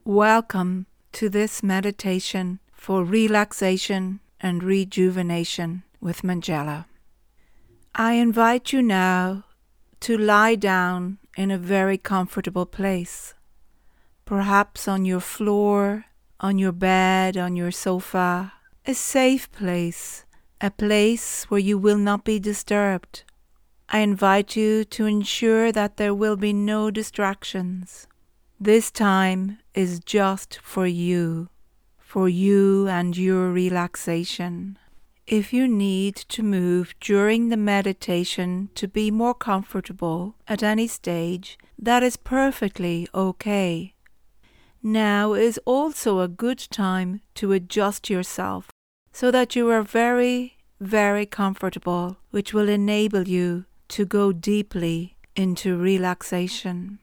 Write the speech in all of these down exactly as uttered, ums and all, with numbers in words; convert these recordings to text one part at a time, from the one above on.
Welcome to this meditation for relaxation and rejuvenation with Manjula. I invite you now to lie down in a very comfortable place, perhaps on your floor, on your bed, on your sofa, a safe place, a place where you will not be disturbed. I invite you to ensure that there will be no distractions. This time is just for you, for you and your relaxation. If you need to move during the meditation to be more comfortable at any stage, that is perfectly okay. Now is also a good time to adjust yourself so that you are very, very comfortable, which will enable you to go deeply into relaxation.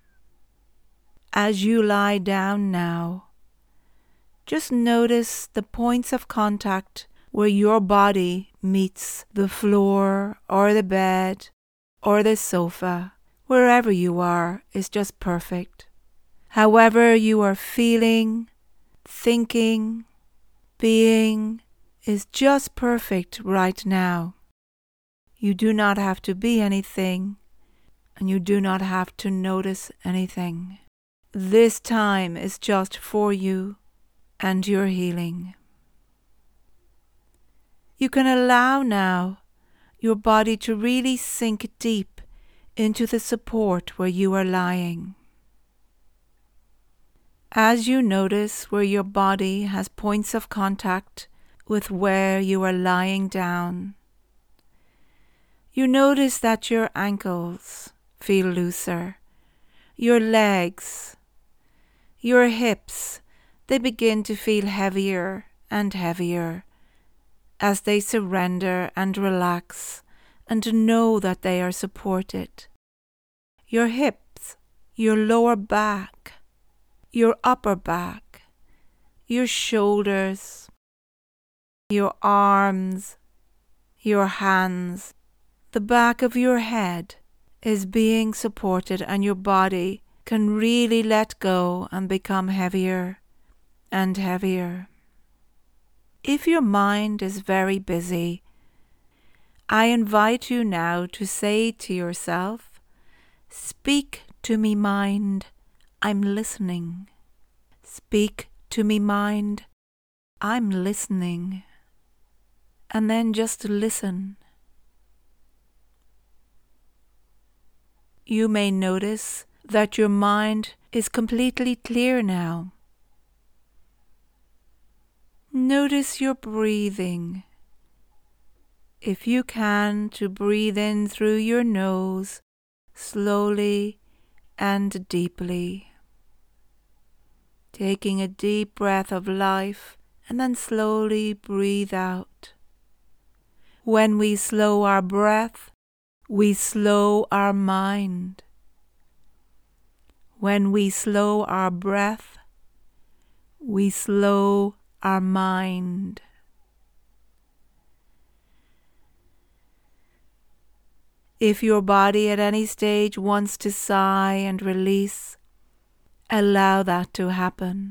As you lie down now, just notice the points of contact where your body meets the floor or the bed or the sofa. Wherever you are is just perfect. However you are feeling, thinking, being is just perfect right now. You do not have to be anything, and you do not have to notice anything. This time is just for you and your healing. You can allow now your body to really sink deep into the support where you are lying. As you notice where your body has points of contact with where you are lying down, you notice that your ankles feel looser, your legs, your hips, they begin to feel heavier and heavier as they surrender and relax and know that they are supported. Your hips, your lower back, your upper back, your shoulders, your arms, your hands, the back of your head is being supported, and your body can really let go and become heavier and heavier. If your mind is very busy, I invite you now to say to yourself, "Speak to me, mind, I'm listening. Speak to me, mind, I'm listening." And then just listen. You may notice that your mind is completely clear now. Notice your breathing. If you can, to breathe in through your nose, slowly and deeply. Taking a deep breath of life and then slowly breathe out. When we slow our breath, we slow our mind. When we slow our breath, we slow our mind. If your body at any stage wants to sigh and release, allow that to happen.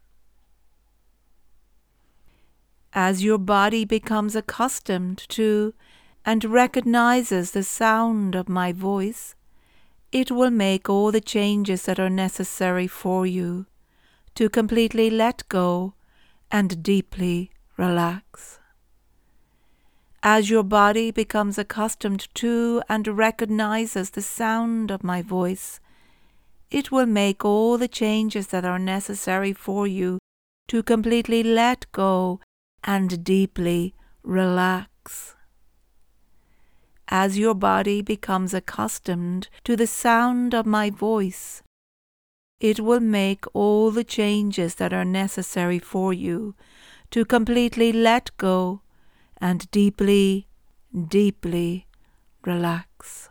As your body becomes accustomed to and recognizes the sound of my voice, it will make all the changes that are necessary for you to completely let go and deeply relax. As your body becomes accustomed to and recognizes the sound of my voice, it will make all the changes that are necessary for you to completely let go and deeply relax. As your body becomes accustomed to the sound of my voice, it will make all the changes that are necessary for you to completely let go and deeply, deeply relax.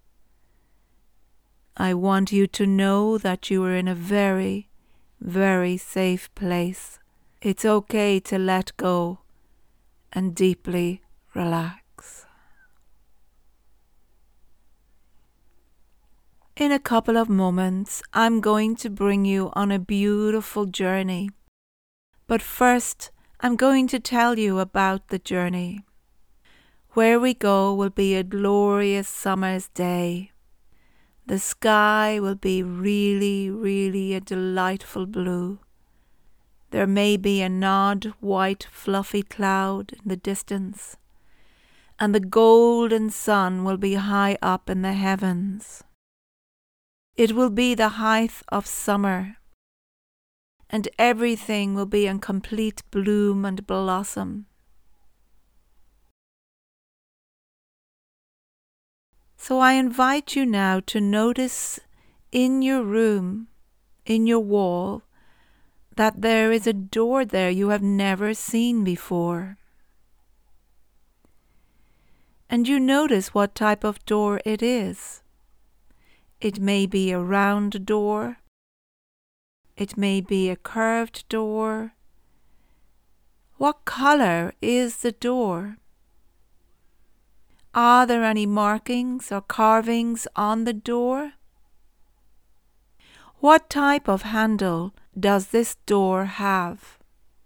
I want you to know that you are in a very, very safe place. It's okay to let go and deeply relax. In a couple of moments, I'm going to bring you on a beautiful journey. But first, I'm going to tell you about the journey. Where we go will be a glorious summer's day. The sky will be really, really a delightful blue. There may be an odd white fluffy cloud in the distance, and the golden sun will be high up in the heavens. It will be the height of summer, and everything will be in complete bloom and blossom. So I invite you now to notice in your room, in your wall, that there is a door there you have never seen before. And you notice what type of door it is. It may be a round door. It may be a curved door. What color is the door? Are there any markings or carvings on the door? What type of handle does this door have?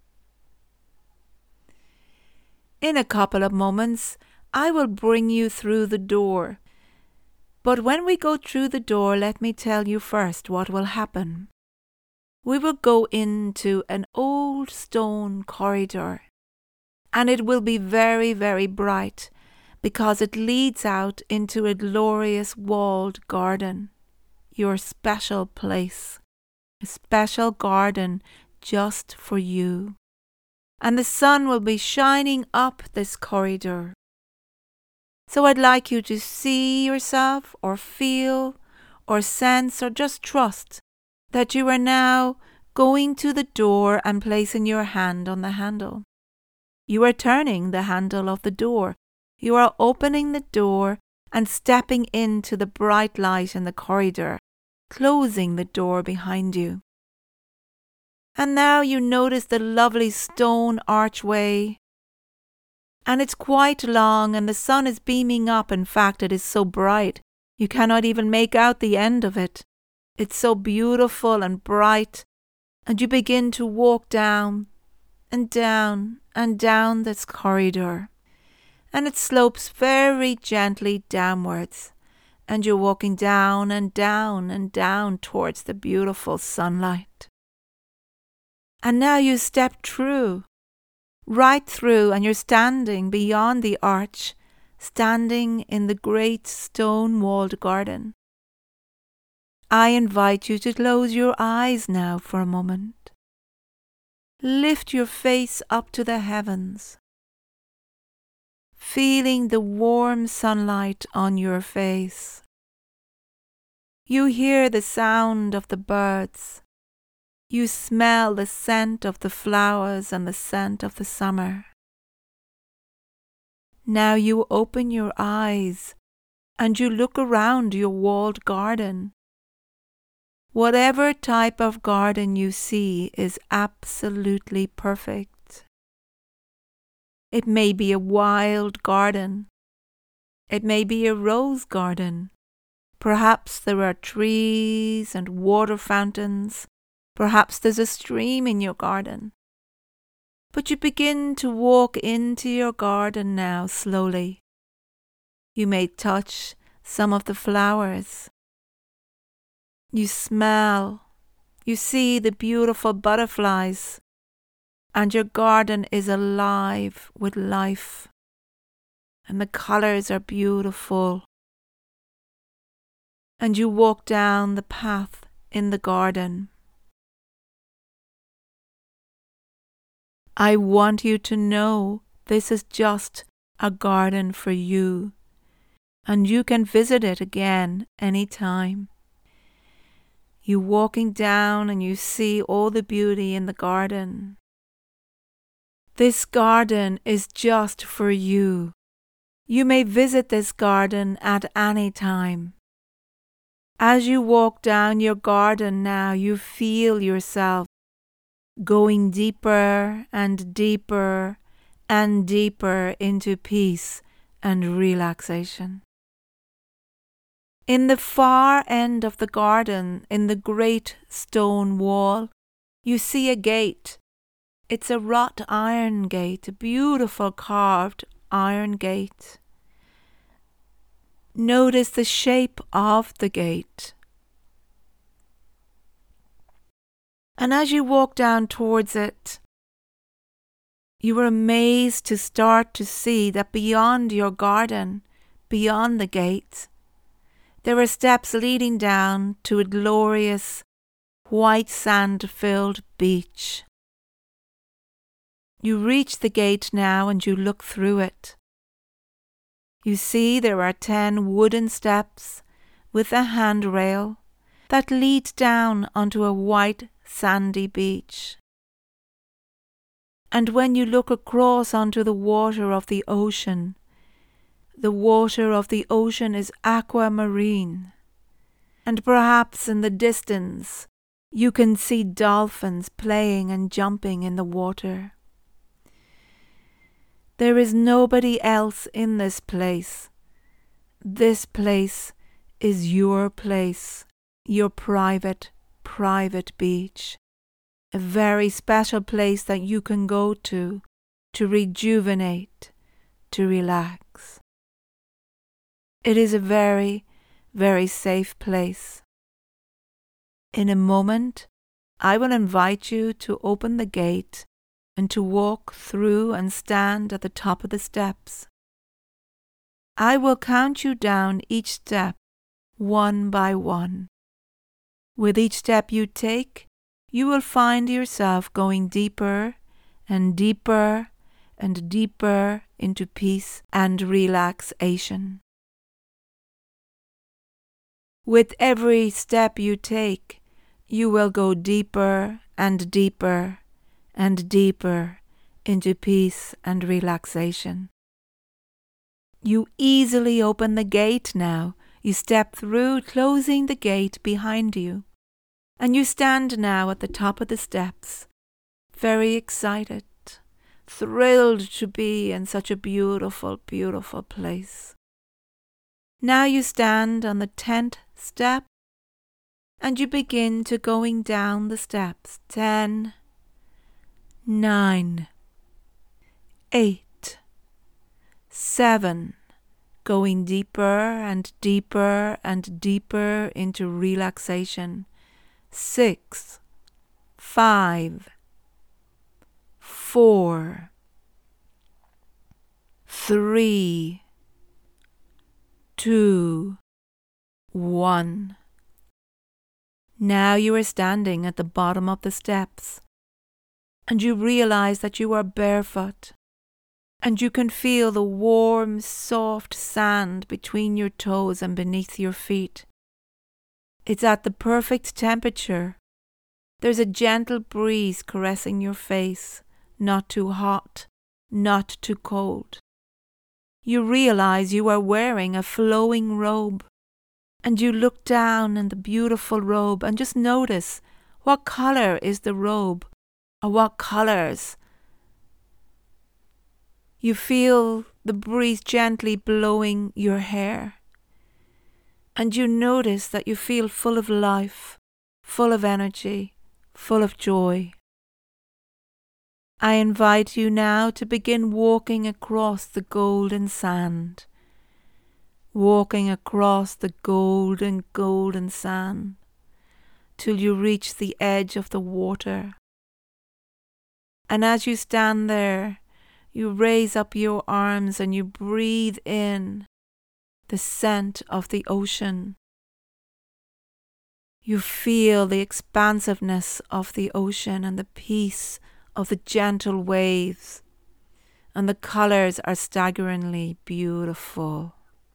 In a couple of moments, I will bring you through the door. But when we go through the door, let me tell you first what will happen. We will go into an old stone corridor, and it will be very, very bright because it leads out into a glorious walled garden, your special place, a special garden just for you. And the sun will be shining up this corridor. So I'd like you to see yourself or feel or sense or just trust that you are now going to the door and placing your hand on the handle. You are turning the handle of the door. You are opening the door and stepping into the bright light in the corridor, closing the door behind you. And now you notice the lovely stone archway. And it's quite long and the sun is beaming up. In fact, it is so bright, you cannot even make out the end of it. It's so beautiful and bright. And you begin to walk down and down and down this corridor. And it slopes very gently downwards. And you're walking down and down and down towards the beautiful sunlight. And now you step through. Right through, and you're standing beyond the arch, standing in the great stone-walled garden. I invite you to close your eyes now for a moment. Lift your face up to the heavens, feeling the warm sunlight on your face. You hear the sound of the birds. You smell the scent of the flowers and the scent of the summer. Now you open your eyes and you look around your walled garden. Whatever type of garden you see is absolutely perfect. It may be a wild garden. It may be a rose garden. Perhaps there are trees and water fountains. Perhaps there's a stream in your garden. But you begin to walk into your garden now slowly. You may touch some of the flowers. You smell. You see the beautiful butterflies. And your garden is alive with life. And the colors are beautiful. And you walk down the path in the garden. I want you to know this is just a garden for you, and you can visit it again anytime. You're walking down and you see all the beauty in the garden. This garden is just for you. You may visit this garden at any time. As you walk down your garden now, you feel yourself going deeper and deeper and deeper into peace and relaxation. In the far end of the garden, in the great stone wall, you see a gate. It's a wrought iron gate, a beautiful carved iron gate. Notice the shape of the gate. And as you walk down towards it, you are amazed to start to see that beyond your garden, beyond the gate, there are steps leading down to a glorious white sand-filled beach. You reach the gate now and you look through it. You see there are ten wooden steps with a handrail that lead down onto a white sandy beach. And when you look across onto the water of the ocean, the water of the ocean is aquamarine, and perhaps in the distance you can see dolphins playing and jumping in the water. There is nobody else in this place. This place is your place, your private, private beach. A very special place that you can go to, to rejuvenate, to relax. It is a very, very safe place. In a moment, I will invite you to open the gate and to walk through and stand at the top of the steps. I will count you down each step, one by one. With each step you take, you will find yourself going deeper and deeper and deeper into peace and relaxation. With every step you take, you will go deeper and deeper and deeper into peace and relaxation. You easily open the gate now. You step through, closing the gate behind you. And you stand now at the top of the steps, very excited, thrilled to be in such a beautiful, beautiful place. Now you stand on the tenth step, and you begin to going down the steps. Ten, nine, eight, seven, going deeper and deeper and deeper into relaxation. Six, five, four, three, two, one. Now you are standing at the bottom of the steps, and you realize that you are barefoot, and you can feel the warm, soft sand between your toes and beneath your feet. It's at the perfect temperature. There's a gentle breeze caressing your face, not too hot, not too cold. You realize you are wearing a flowing robe, and you look down in the beautiful robe and just notice what color is the robe, or what colors. You feel the breeze gently blowing your hair. And you notice that you feel full of life, full of energy, full of joy. I invite you now to begin walking across the golden sand, walking across the golden, golden sand, till you reach the edge of the water. And as you stand there, you raise up your arms and you breathe in the scent of the ocean. You feel the expansiveness of the ocean and the peace of the gentle waves, and the colors are staggeringly beautiful.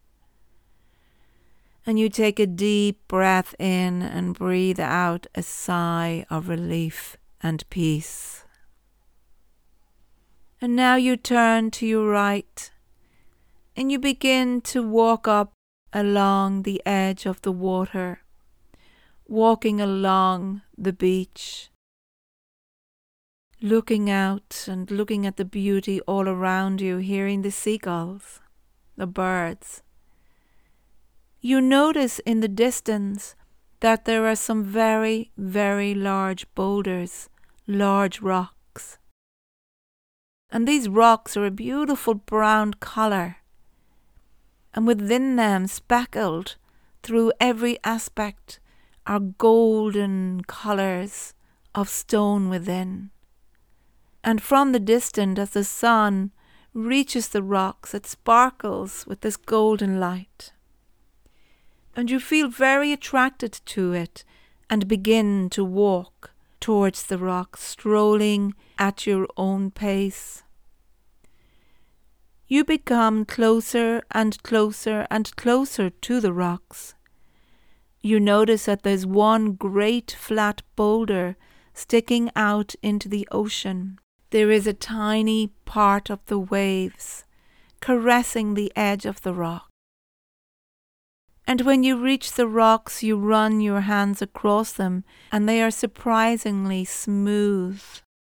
And you take a deep breath in and breathe out a sigh of relief and peace. And now you turn to your right, and you begin to walk up along the edge of the water, walking along the beach, looking out and looking at the beauty all around you, hearing the seagulls, the birds. you notice in the distance that there are some very, very large boulders, large rocks. And these rocks are a beautiful brown colour, and within them, speckled through every aspect, are golden colours of stone within. And from the distance, as the sun reaches the rocks, it sparkles with this golden light. And you feel very attracted to it and begin to walk towards the rocks, strolling at your own pace. You become closer and closer and closer to the rocks. You notice that there's one great flat boulder sticking out into the ocean. There is a tiny part of the waves caressing the edge of the rock. And when you reach the rocks, you run your hands across them, and they are surprisingly smooth.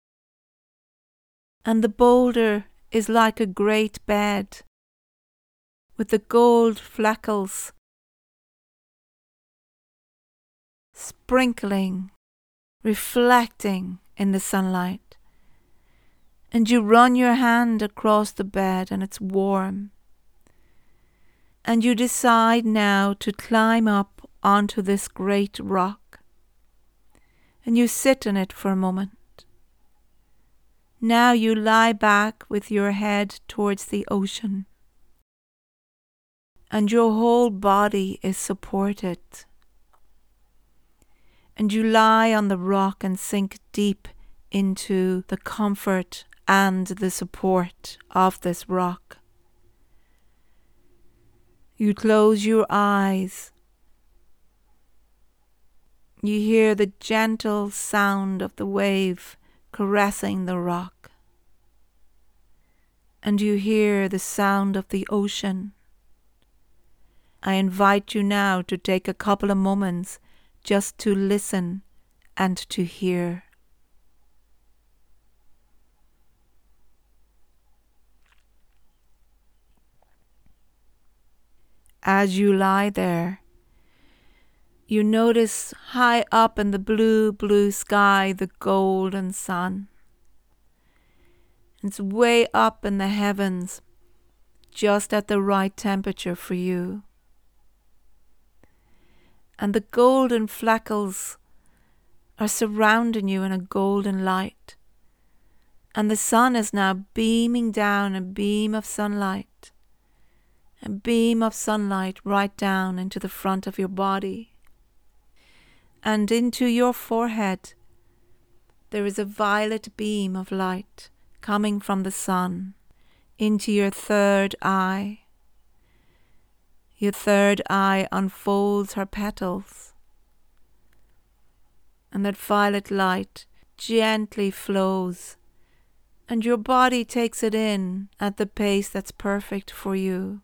And the boulder is like a great bed, with the gold freckles sprinkling, reflecting in the sunlight. And you run your hand across the bed, and it's warm. And you decide now to climb up onto this great rock. And you sit on it for a moment. Now you lie back with your head towards the ocean. And your whole body is supported. And you lie on the rock and sink deep into the comfort and the support of this rock. You close your eyes. You hear the gentle sound of the wave caressing the rock. And you hear the sound of the ocean. I invite you now to take a couple of moments just to listen and to hear. As you lie there, you notice high up in the blue, blue sky the golden sun. It's way up in the heavens, just at the right temperature for you. And the golden freckles are surrounding you in a golden light. And the sun is now beaming down a beam of sunlight. A beam of sunlight right down into the front of your body. And into your forehead, there is a violet beam of light coming from the sun into your third eye. Your third eye unfolds her petals, and that violet light gently flows, and your body takes it in at the pace that's perfect for you.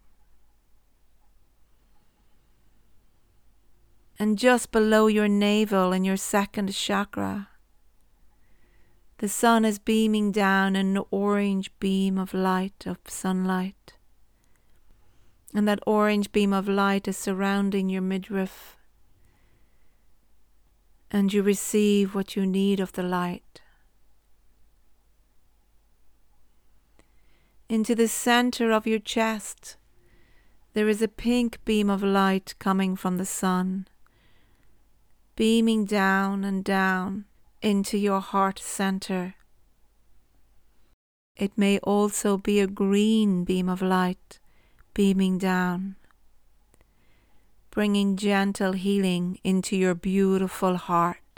And just below your navel in your second chakra, the sun is beaming down an orange beam of light, of sunlight. And that orange beam of light is surrounding your midriff. And you receive what you need of the light. Into the center of your chest, there is a pink beam of light coming from the sun, beaming down and down into your heart center. It may also be a green beam of light beaming down, bringing gentle healing into your beautiful heart,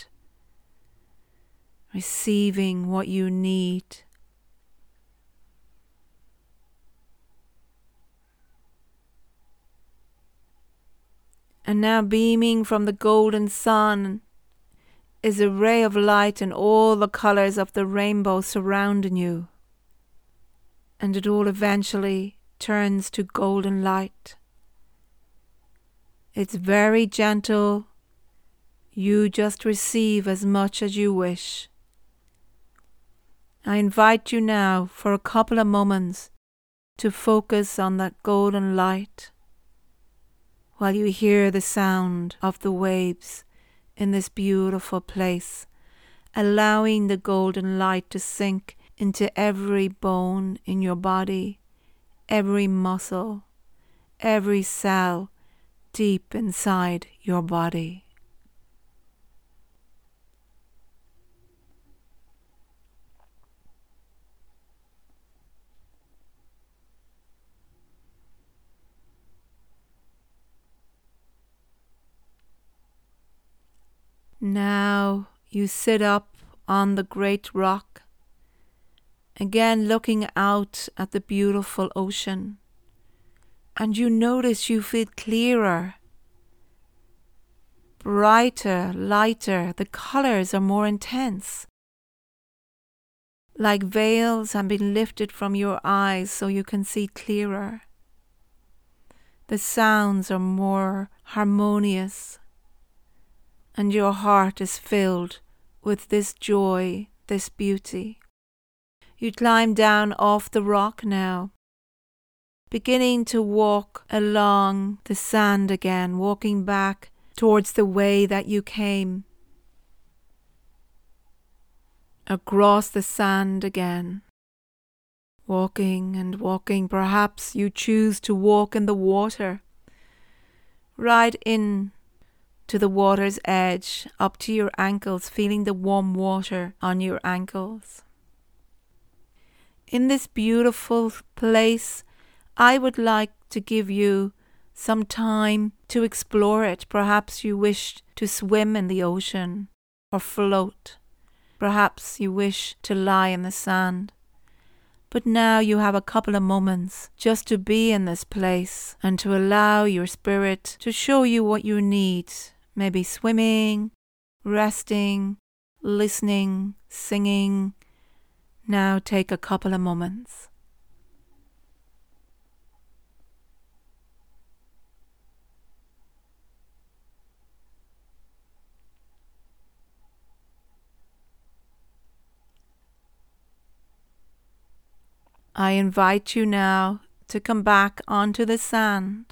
receiving what you need. And now beaming from the golden sun is a ray of light in all the colors of the rainbow surrounding you. And it all eventually turns to golden light. It's very gentle. You just receive as much as you wish. I invite you now for a couple of moments to focus on that golden light. while you hear the sound of the waves in this beautiful place, allowing the golden light to sink into every bone in your body, every muscle, every cell deep inside your body. Now you sit up on the great rock, again looking out at the beautiful ocean, and you notice you feel clearer, brighter, lighter. The colors are more intense, like veils have been lifted from your eyes so you can see clearer. The sounds are more harmonious, and your heart is filled with this joy, this beauty. You climb down off the rock now, beginning to walk along the sand again, walking back towards the way that you came. Across the sand again, walking and walking. Perhaps you choose to walk in the water, right in to the water's edge, up to your ankles, feeling the warm water on your ankles. In this beautiful place, I would like to give you some time to explore it. Perhaps you wish to swim in the ocean or float. Perhaps you wish to lie in the sand. But now you have a couple of moments just to be in this place and to allow your spirit to show you what you need. Maybe swimming, resting, listening, singing. Now take a couple of moments. I invite you now to come back onto the sand.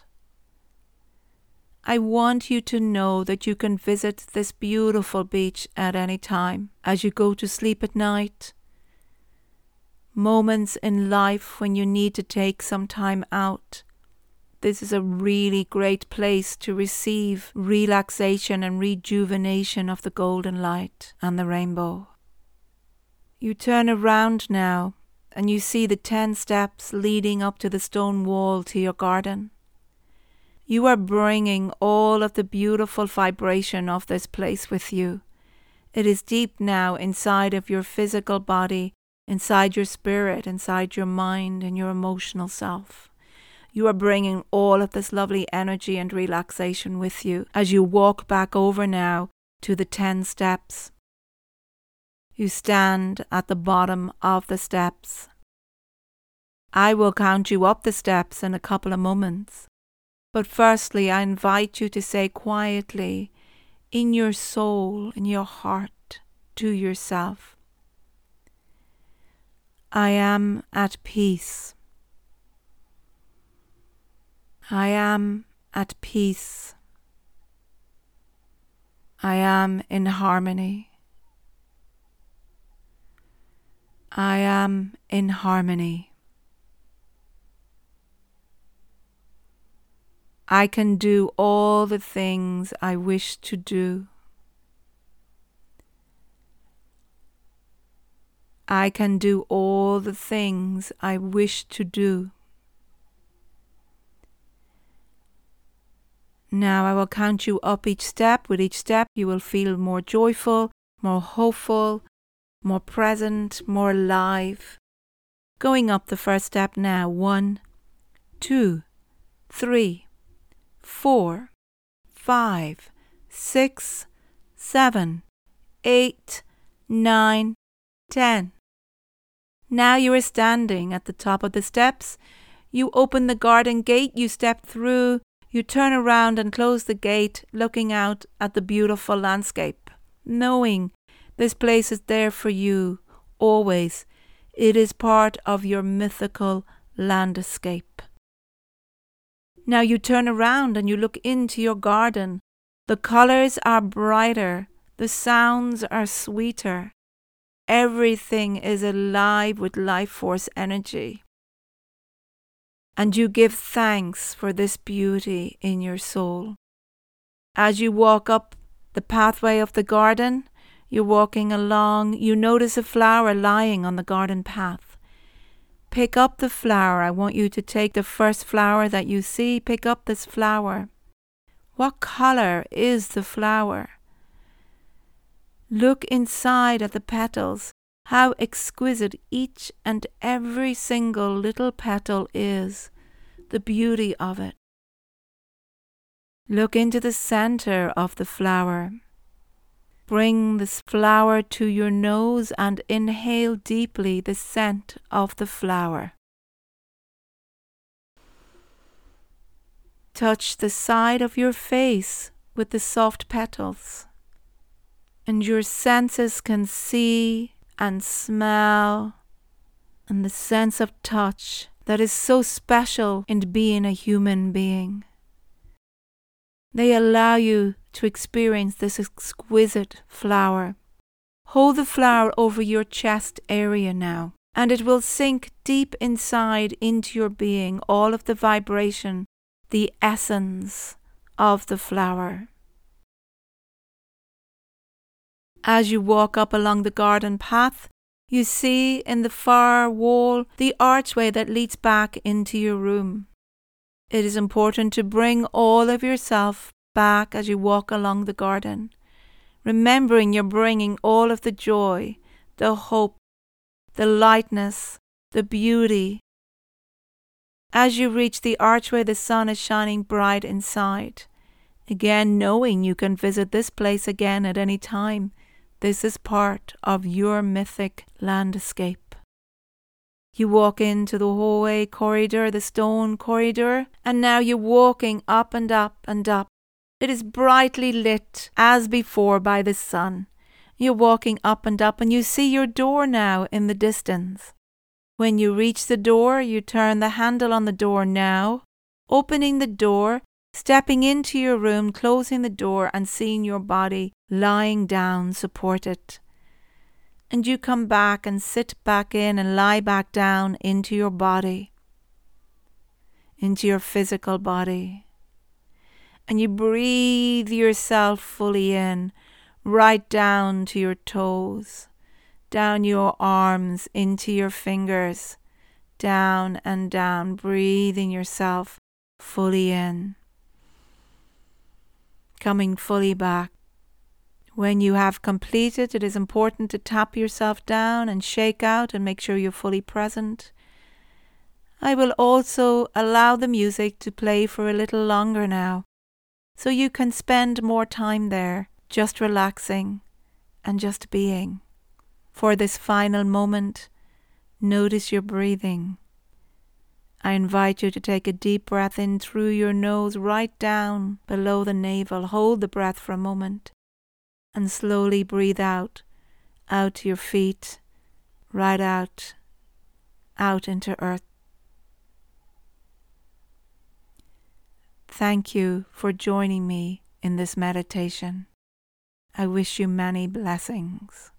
I want you to know that you can visit this beautiful beach at any time as you go to sleep at night. Moments in life when you need to take some time out. This is a really great place to receive relaxation and rejuvenation of the golden light and the rainbow. You turn around now and you see the ten steps leading up to the stone wall to your garden. You are bringing all of the beautiful vibration of this place with you. It is deep now inside of your physical body, inside your spirit, inside your mind and your emotional self. You are bringing all of this lovely energy and relaxation with you as you walk back over now to the ten steps. You stand at the bottom of the steps. I will count you up the steps in a couple of moments. But firstly, I invite you to say quietly, in your soul, in your heart, to yourself, I am at peace. I am at peace. I am in harmony. I am in harmony. I can do all the things I wish to do. I can do all the things I wish to do. Now I will count you up each step. With each step you will feel more joyful, more hopeful, more present, more alive. Going up the first step now. One, two, three, four, five, six, seven, eight, nine, ten. Now you are standing at the top of the steps. You open the garden gate, you step through, you turn around and close the gate, looking out at the beautiful landscape, knowing this place is there for you, always. It is part of your mythical landscape. Now you turn around and you look into your garden. The colors are brighter. The sounds are sweeter. Everything is alive with life force energy. And you give thanks for this beauty in your soul. As you walk up the pathway of the garden, you're walking along, you notice a flower lying on the garden path. Pick up the flower. I want you to take the first flower that you see. Pick up this flower. What color is the flower? Look inside at the petals. How exquisite each and every single little petal is. The beauty of it. Look into the center of the flower. Bring this flower to your nose and inhale deeply the scent of the flower. Touch the side of your face with the soft petals, and your senses can see and smell, and the sense of touch that is so special in being a human being. They allow you to experience this exquisite flower. Hold the flower over your chest area now, and it will sink deep inside into your being, all of the vibration, the essence of the flower. As you walk up along the garden path, you see in the far wall the archway that leads back into your room. It is important to bring all of yourself back as you walk along the garden, remembering you're bringing all of the joy, the hope, the lightness, the beauty. As you reach the archway, the sun is shining bright inside. Again, knowing you can visit this place again at any time. This is part of your mythic landscape. You walk into the hallway corridor, the stone corridor, and now you're walking up and up and up. It is brightly lit as before by the sun. You're walking up and up and you see your door now in the distance. When you reach the door, you turn the handle on the door now, opening the door, stepping into your room, closing the door and seeing your body lying down supported. And you come back and sit back in and lie back down into your body, into your physical body. And you breathe yourself fully in, right down to your toes, down your arms, into your fingers, down and down, breathing yourself fully in, coming fully back. When you have completed, it is important to tap yourself down and shake out and make sure you're fully present. I will also allow the music to play for a little longer now, so you can spend more time there, just relaxing and just being. For this final moment, notice your breathing. I invite you to take a deep breath in through your nose, right down below the navel. Hold the breath for a moment. And slowly breathe out, out to your feet, right out, out into earth. Thank you for joining me in this meditation. I wish you many blessings.